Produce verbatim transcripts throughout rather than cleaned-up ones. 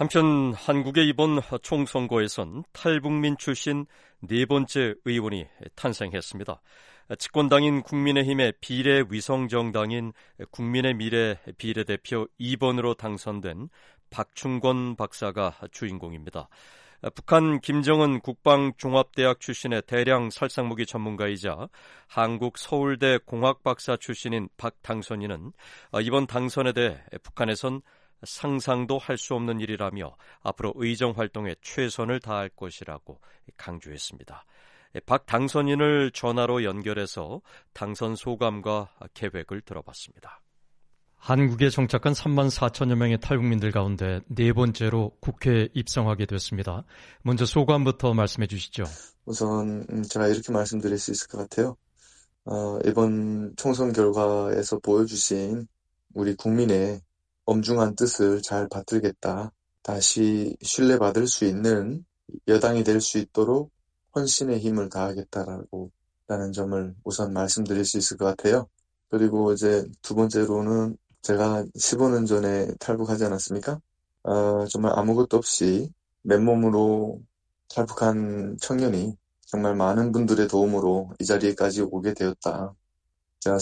한편 한국의 이번 총선거에선 탈북민 출신 네 번째 의원이 탄생했습니다. 집권당인 국민의힘의 비례위성정당인 국민의 미래 비례대표 이 번으로 당선된 박충권 박사가 주인공입니다. 북한 김정은 국방종합대학 출신의 대량 살상무기 전문가이자 한국 서울대 공학박사 출신인 박 당선인은 이번 당선에 대해 북한에선 상상도 할 수 없는 일이라며 앞으로 의정활동에 최선을 다할 것이라고 강조했습니다. 박 당선인을 전화로 연결해서 당선 소감과 계획을 들어봤습니다. 한국에 정착한 삼만 사천여 명의 탈북민들 가운데 네 번째로 국회에 입성하게 됐습니다. 먼저 소감부터 말씀해 주시죠. 우선 제가 이렇게 말씀드릴 수 있을 것 같아요. 어, 이번 총선 결과에서 보여주신 우리 국민의 엄중한 뜻을 잘 받들겠다. 다시 신뢰받을 수 있는 여당이 될 수 있도록 헌신의 힘을 다하겠다라고 라는 점을 우선 말씀드릴 수 있을 것 같아요. 그리고 이제 두 번째로는 제가 십오 년 전에 탈북하지 않았습니까? 어, 정말 아무것도 없이 맨몸으로 탈북한 청년이 정말 많은 분들의 도움으로 이 자리에까지 오게 되었다. 제가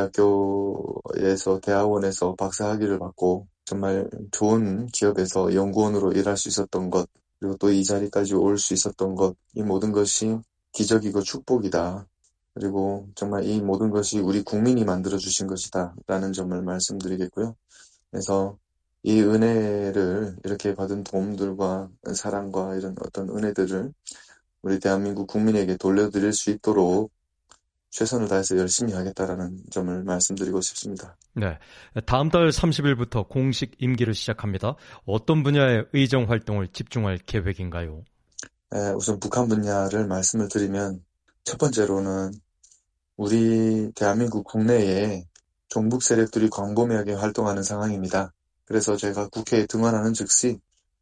서울대학교에서 대학원에서 박사학위를 받고 정말 좋은 기업에서 연구원으로 일할 수 있었던 것, 그리고 또 이 자리까지 올 수 있었던 것, 이 모든 것이 기적이고 축복이다. 그리고 정말 이 모든 것이 우리 국민이 만들어주신 것이다 라는 점을 말씀드리겠고요. 그래서 이 은혜를 이렇게 받은 도움들과 사랑과 이런 어떤 은혜들을 우리 대한민국 국민에게 돌려드릴 수 있도록 최선을 다해서 열심히 하겠다라는 점을 말씀드리고 싶습니다. 네, 다음 달 삼십 일부터 공식 임기를 시작합니다. 어떤 분야의 의정 활동을 집중할 계획인가요? 에, 우선 북한 분야를 말씀을 드리면 첫 번째로는 우리 대한민국 국내에 종북 세력들이 광범위하게 활동하는 상황입니다. 그래서 제가 국회에 등원하는 즉시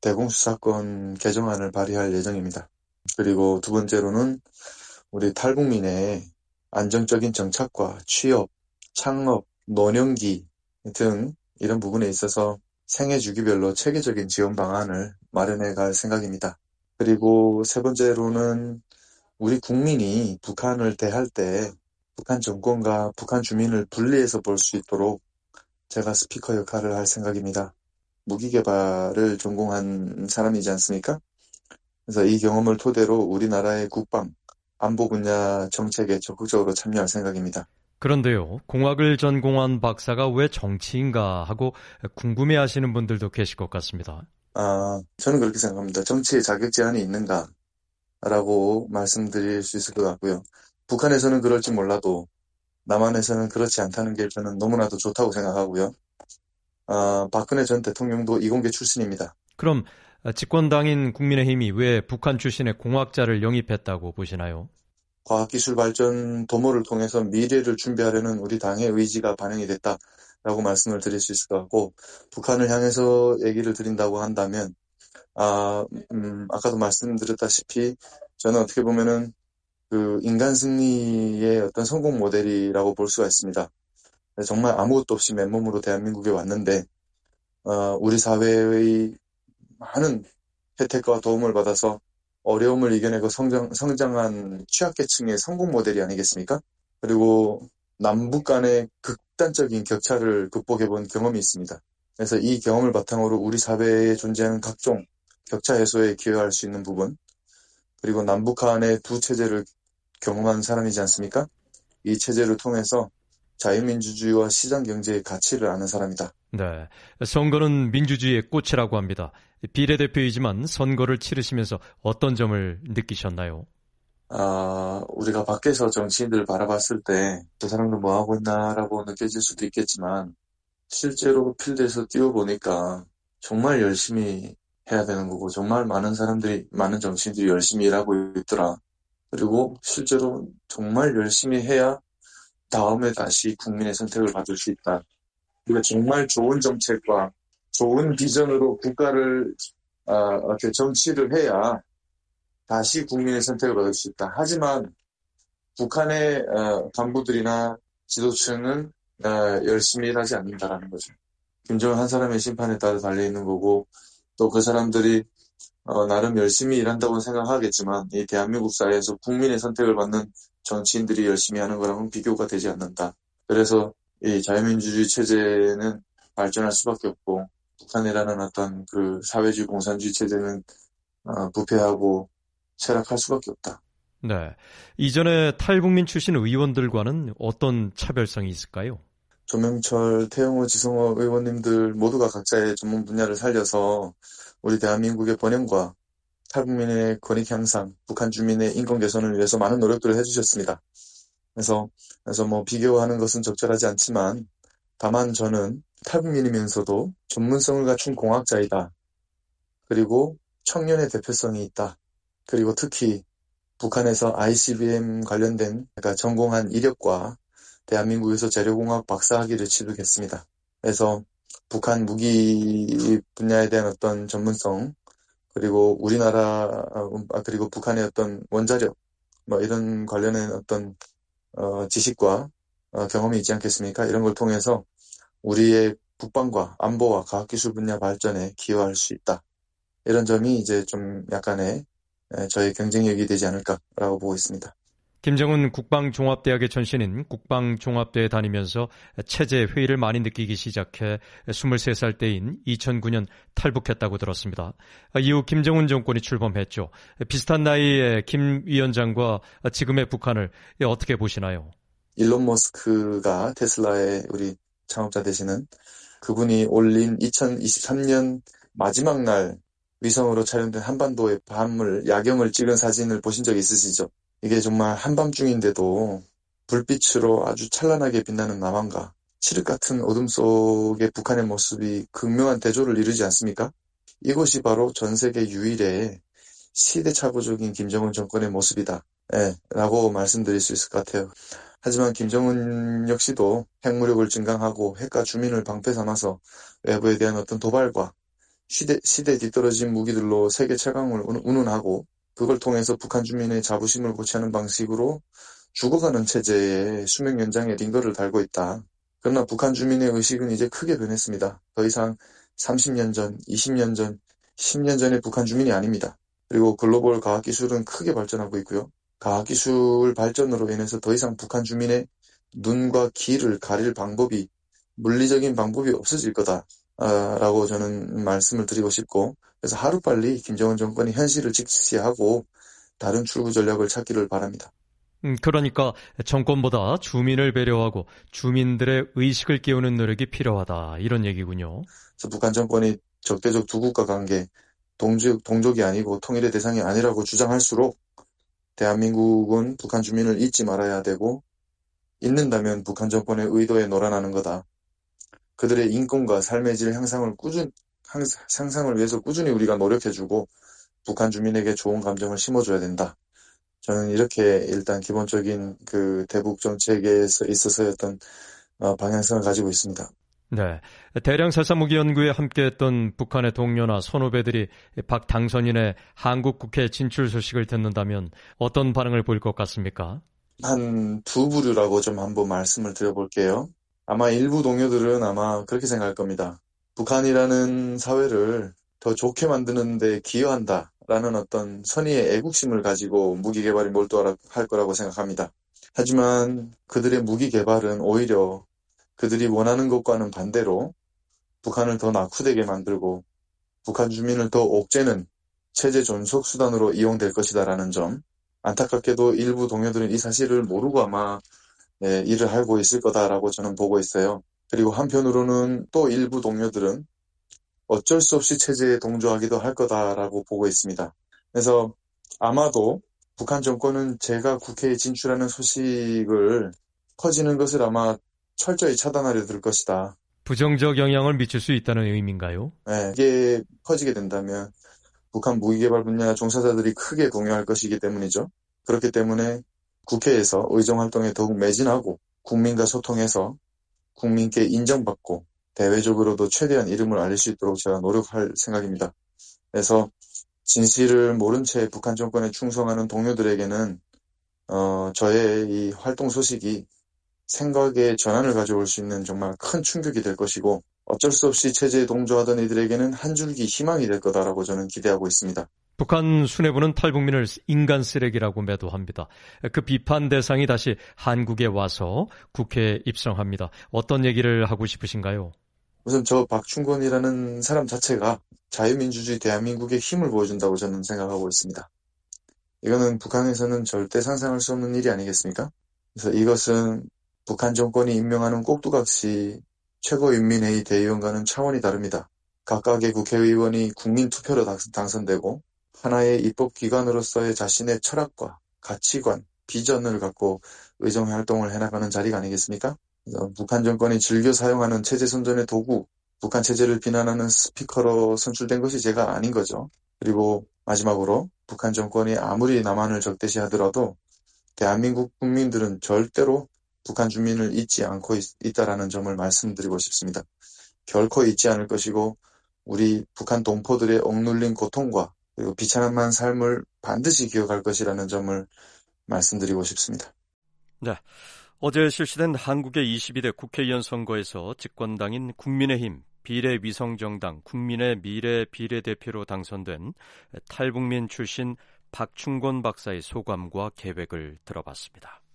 대공수사권 개정안을 발의할 예정입니다. 그리고 두 번째로는 우리 탈북민의 안정적인 정착과 취업, 창업, 노년기 등 이런 부분에 있어서 생애 주기별로 체계적인 지원 방안을 마련해 갈 생각입니다. 그리고 세 번째로는 우리 국민이 북한을 대할 때 북한 정권과 북한 주민을 분리해서 볼 수 있도록 제가 스피커 역할을 할 생각입니다. 무기 개발을 전공한 사람이지 않습니까? 그래서 이 경험을 토대로 우리나라의 국방, 안보 분야 정책에 적극적으로 참여할 생각입니다. 그런데요, 공학을 전공한 박사가 왜 정치인가 하고 궁금해하시는 분들도 계실 것 같습니다. 아, 저는 그렇게 생각합니다. 정치에 자격 제한이 있는가? 라고 말씀드릴 수 있을 것 같고요. 북한에서는 그럴지 몰라도 남한에서는 그렇지 않다는 게 저는 너무나도 좋다고 생각하고요. 아, 박근혜 전 대통령도 이공계 출신입니다. 그럼 집권당인 국민의힘이 왜 북한 출신의 공학자를 영입했다고 보시나요? 과학기술 발전 도모를 통해서 미래를 준비하려는 우리 당의 의지가 반영이 됐다라고 말씀을 드릴 수 있을 것 같고, 북한을 향해서 얘기를 드린다고 한다면 아, 음, 아까도 말씀드렸다시피 저는 어떻게 보면은 그 인간 승리의 어떤 성공 모델이라고 볼 수가 있습니다. 정말 아무것도 없이 맨몸으로 대한민국에 왔는데 어, 우리 사회의 많은 혜택과 도움을 받아서 어려움을 이겨내고 성장, 성장한 취약계층의 성공 모델이 아니겠습니까? 그리고 남북 간의 극단적인 격차를 극복해본 경험이 있습니다. 그래서 이 경험을 바탕으로 우리 사회에 존재하는 각종 격차 해소에 기여할 수 있는 부분, 그리고 남북한의 두 체제를 경험한 사람이지 않습니까? 이 체제를 통해서 자유민주주의와 시장경제의 가치를 아는 사람이다. 네, 선거는 민주주의의 꽃이라고 합니다. 비례대표이지만 선거를 치르시면서 어떤 점을 느끼셨나요? 아, 우리가 밖에서 정치인들을 바라봤을 때 저 사람들 뭐 하고 있나라고 느껴질 수도 있겠지만 실제로 필드에서 뛰어보니까 정말 열심히 해야 되는 거고 정말 많은 사람들이, 많은 정치인들이 열심히 일하고 있더라. 그리고 실제로 정말 열심히 해야 다음에 다시 국민의 선택을 받을 수 있다. 그리고 정말 좋은 정책과 좋은 비전으로 국가를 어, 이렇게 정치를 해야 다시 국민의 선택을 받을 수 있다. 하지만 북한의 어, 간부들이나 지도층은 어, 열심히 일하지 않는다라는 거죠. 김정은 한 사람의 심판에 따라 달려있는 거고 또 그 사람들이 어, 나름 열심히 일한다고 생각하겠지만 이 대한민국 사회에서 국민의 선택을 받는 정치인들이 열심히 하는 거랑은 비교가 되지 않는다. 그래서 이 자유민주주의 체제는 발전할 수밖에 없고 북한이라는 어떤 그 사회주의 공산주의 체제는 어, 부패하고 쇠락할 수밖에 없다. 네. 이전에 탈북민 출신 의원들과는 어떤 차별성이 있을까요? 조명철, 태영호, 지성호 의원님들 모두가 각자의 전문 분야를 살려서 우리 대한민국의 번영과 탈북민의 권익 향상, 북한 주민의 인권 개선을 위해서 많은 노력들을 해주셨습니다. 그래서, 그래서 뭐 비교하는 것은 적절하지 않지만 다만 저는 탈북민이면서도 전문성을 갖춘 공학자이다. 그리고 청년의 대표성이 있다. 그리고 특히 북한에서 아이씨비엠 관련된 그러니까 전공한 이력과 대한민국에서 재료공학 박사학위를 취득했습니다. 그래서 북한 무기 분야에 대한 어떤 전문성 그리고 우리나라 아, 그리고 북한의 어떤 원자력 뭐 이런 관련된 어떤 어, 지식과 어, 경험이 있지 않겠습니까? 이런 걸 통해서 우리의 국방과 안보와 과학기술 분야 발전에 기여할 수 있다. 이런 점이 이제 좀 약간의 저의 경쟁력이 되지 않을까라고 보고 있습니다. 김정은 국방종합대학의 전신인 국방종합대에 다니면서 체제 회의를 많이 느끼기 시작해 스물세 살 때인 이천구 년 탈북했다고 들었습니다. 이후 김정은 정권이 출범했죠. 비슷한 나이의 김 위원장과 지금의 북한을 어떻게 보시나요? 일론 머스크가 테슬라의 우리 창업자 되시는 그분이 올린 이천이십삼 년 마지막 날 위성으로 촬영된 한반도의 밤을 야경을 찍은 사진을 보신 적 있으시죠? 이게 정말 한밤중인데도 불빛으로 아주 찬란하게 빛나는 남한과 칠흑 같은 어둠 속의 북한의 모습이 극명한 대조를 이루지 않습니까? 이것이 바로 전 세계 유일의 시대착오적인 김정은 정권의 모습이다. 예, 라고 말씀드릴 수 있을 것 같아요. 하지만 김정은 역시도 핵무력을 증강하고 핵과 주민을 방패 삼아서 외부에 대한 어떤 도발과 시대, 시대 뒤떨어진 무기들로 세계 최강을 운운하고 그걸 통해서 북한 주민의 자부심을 고취하는 방식으로 죽어가는 체제의 수명 연장에 링거를 달고 있다. 그러나 북한 주민의 의식은 이제 크게 변했습니다. 더 이상 삼십 년 전, 이십 년 전, 십 년 전의 북한 주민이 아닙니다. 그리고 글로벌 과학기술은 크게 발전하고 있고요. 과학기술 발전으로 인해서 더 이상 북한 주민의 눈과 귀를 가릴 방법이 물리적인 방법이 없어질 거다. 라고 저는 말씀을 드리고 싶고 그래서 하루빨리 김정은 정권이 현실을 직시하고 다른 출구 전략을 찾기를 바랍니다. 음, 그러니까 정권보다 주민을 배려하고 주민들의 의식을 깨우는 노력이 필요하다 이런 얘기군요. 그래서 북한 정권이 적대적 두 국가 관계, 동족, 동족이 아니고 통일의 대상이 아니라고 주장할수록 대한민국은 북한 주민을 잊지 말아야 되고 잊는다면 북한 정권의 의도에 놀아나는 거다. 그들의 인권과 삶의 질 향상을 꾸준 향상을 위해서 꾸준히 우리가 노력해주고 북한 주민에게 좋은 감정을 심어줘야 된다. 저는 이렇게 일단 기본적인 그 대북 정책에 있어서의 어떤 방향성을 가지고 있습니다. 네, 대량 살상무기 연구에 함께했던 북한의 동료나 선후배들이 박 당선인의 한국 국회 진출 소식을 듣는다면 어떤 반응을 보일 것 같습니까? 한 두 부류라고 좀 한번 말씀을 드려볼게요. 아마 일부 동료들은 아마 그렇게 생각할 겁니다. 북한이라는 사회를 더 좋게 만드는 데 기여한다라는 어떤 선의의 애국심을 가지고 무기 개발에 몰두할 거라고 생각합니다. 하지만 그들의 무기 개발은 오히려 그들이 원하는 것과는 반대로 북한을 더 낙후되게 만들고 북한 주민을 더 옥죄는 체제 존속 수단으로 이용될 것이다라는 점, 안타깝게도 일부 동료들은 이 사실을 모르고 아마 네, 일을 하고 있을 거다라고 저는 보고 있어요. 그리고 한편으로는 또 일부 동료들은 어쩔 수 없이 체제에 동조하기도 할 거다라고 보고 있습니다. 그래서 아마도 북한 정권은 제가 국회에 진출하는 소식을 퍼지는 것을 아마 철저히 차단하려 들 것이다. 부정적 영향을 미칠 수 있다는 의미인가요? 네, 이게 퍼지게 된다면 북한 무기개발 분야 종사자들이 크게 동요할 것이기 때문이죠. 그렇기 때문에 국회에서 의정활동에 더욱 매진하고 국민과 소통해서 국민께 인정받고 대외적으로도 최대한 이름을 알릴 수 있도록 제가 노력할 생각입니다. 그래서 진실을 모른 채 북한 정권에 충성하는 동료들에게는 어, 저의 이 활동 소식이 생각의 전환을 가져올 수 있는 정말 큰 충격이 될 것이고 어쩔 수 없이 체제에 동조하던 이들에게는 한 줄기 희망이 될 거다라고 저는 기대하고 있습니다. 북한 수뇌부는 탈북민을 인간 쓰레기라고 매도합니다. 그 비판 대상이 다시 한국에 와서 국회에 입성합니다. 어떤 얘기를 하고 싶으신가요? 우선 저 박충권이라는 사람 자체가 자유민주주의 대한민국의 힘을 보여준다고 저는 생각하고 있습니다. 이거는 북한에서는 절대 상상할 수 없는 일이 아니겠습니까? 그래서 이것은 북한 정권이 임명하는 꼭두각시 최고인민회의 대의원과는 차원이 다릅니다. 각각의 국회의원이 국민투표로 당선되고 하나의 입법기관으로서의 자신의 철학과 가치관, 비전을 갖고 의정활동을 해나가는 자리가 아니겠습니까? 북한 정권이 즐겨 사용하는 체제 선전의 도구, 북한 체제를 비난하는 스피커로 선출된 것이 제가 아닌 거죠. 그리고 마지막으로 북한 정권이 아무리 남한을 적대시하더라도 대한민국 국민들은 절대로 북한 주민을 잊지 않고 있, 있다라는 점을 말씀드리고 싶습니다. 결코 잊지 않을 것이고 우리 북한 동포들의 억눌린 고통과 그리고 비참한 삶을 반드시 기억할 것이라는 점을 말씀드리고 싶습니다. 네. 어제 실시된 한국의 이십이 대 국회의원 선거에서 집권당인 국민의힘 비례위성정당 국민의 미래 비례대표로 당선된 탈북민 출신 박충권 박사의 소감과 계획을 들어봤습니다.